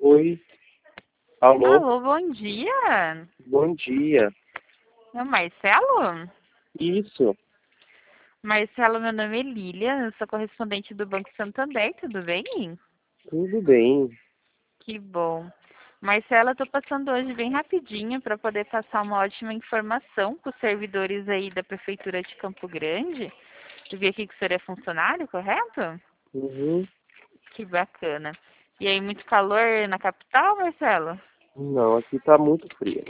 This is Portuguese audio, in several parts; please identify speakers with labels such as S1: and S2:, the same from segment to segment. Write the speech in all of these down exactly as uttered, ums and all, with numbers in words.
S1: Oi, alô,
S2: Alô, bom dia.
S1: bom dia.
S2: É o Marcelo?
S1: Isso,
S2: Marcelo, meu nome é Lília, eu sou correspondente do Banco Santander, tudo bem?
S1: tudo bem.
S2: Que bom. Marcelo, eu tô passando hoje bem rapidinho para poder passar uma ótima informação para os servidores aí da Prefeitura de Campo Grande. Eu vi aqui que o senhor é funcionário, correto?
S1: Uhum.
S2: Que bacana. E aí, muito calor na capital, Marcelo?
S1: Não, aqui tá muito frio.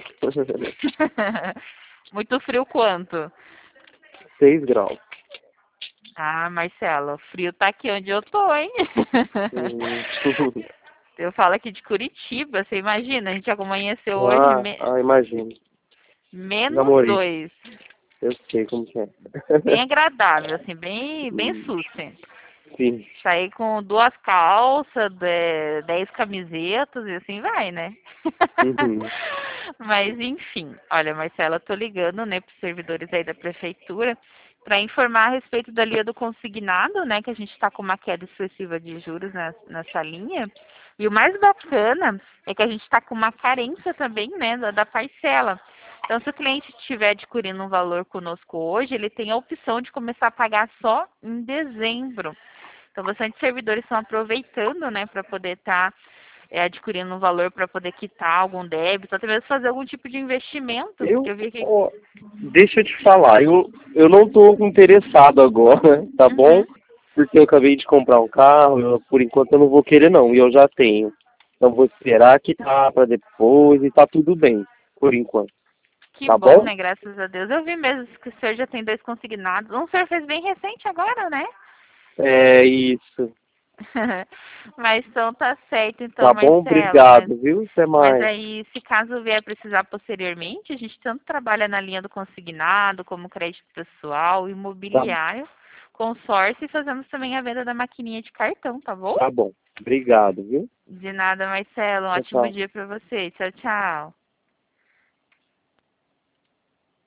S2: Muito frio quanto?
S1: Seis graus.
S2: Ah, Marcelo, frio tá aqui onde eu tô, hein?
S1: Hum.
S2: Eu falo aqui de Curitiba, você imagina, a gente amanheceu hoje
S1: Ah,
S2: me-
S1: ah, imagino.
S2: menos
S1: Namorei,
S2: dois.
S1: eu sei como que é.
S2: Bem agradável, assim, bem, bem
S1: Hum,
S2: susse.
S1: Sim.
S2: Saí com duas calças, de- dez camisetas e assim vai, né?
S1: Uhum.
S2: Mas enfim, olha, Marcela, eu tô ligando, né, para os servidores aí da prefeitura para informar a respeito da linha do consignado, né, que a gente está com uma queda expressiva de juros na- nessa linha. E o mais bacana é que a gente está com uma carência também, né, da, da parcela. Então, se o cliente estiver adquirindo um valor conosco hoje, ele tem a opção de começar a pagar só em dezembro. Então, bastante servidores estão aproveitando, né, para poder estar é, adquirindo um valor para poder quitar algum débito, até mesmo fazer algum tipo de investimento, porque
S1: Eu,
S2: eu vi que.
S1: ó, deixa eu te falar, eu, eu não tô interessado agora, tá bom?
S2: Uhum.
S1: Porque eu acabei de comprar um carro, eu, por enquanto eu não vou querer não, e eu já tenho. Então vou esperar que tá pra depois e tá tudo bem, por enquanto.
S2: Que
S1: Tá
S2: bom,
S1: bom?
S2: né? Graças a Deus. Eu vi mesmo que o senhor já tem dois consignados. Um o senhor fez bem recente agora, né?
S1: É isso.
S2: Mas então tá certo, então,
S1: Tá bom?
S2: Marcelo. Mas,
S1: Obrigado, viu? Até
S2: mas
S1: mais.
S2: aí, se caso vier precisar posteriormente, a gente tanto trabalha na linha do consignado, como crédito pessoal,
S1: Tá,
S2: imobiliário, consórcio e fazemos também a venda da maquininha de cartão, tá bom?
S1: tá bom. Obrigado, viu?
S2: De nada, Marcelo. Um
S1: Tchau,
S2: ótimo
S1: tchau.
S2: dia para você. Tchau, tchau.